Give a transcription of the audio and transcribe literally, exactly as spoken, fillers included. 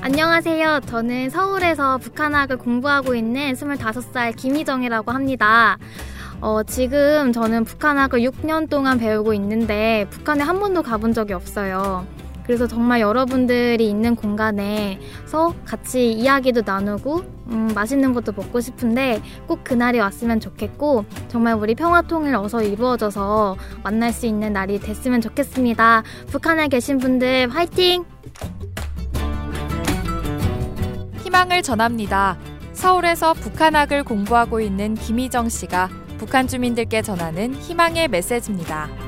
안녕하세요. 저는 서울에서 북한학을 공부하고 있는 스물다섯 살 김희정이라고 합니다. 어, 지금 저는 북한학을 육 년 동안 배우고 있는데 북한에 한 번도 가본 적이 없어요. 그래서 정말 여러분들이 있는 공간에서 같이 이야기도 나누고 음, 맛있는 것도 먹고 싶은데 꼭 그날이 왔으면 좋겠고 정말 우리 평화통일 어서 이루어져서 만날 수 있는 날이 됐으면 좋겠습니다. 북한에 계신 분들 화이팅! 희망을 전합니다. 서울에서 북한학을 공부하고 있는 김희정 씨가 북한 주민들께 전하는 희망의 메시지입니다.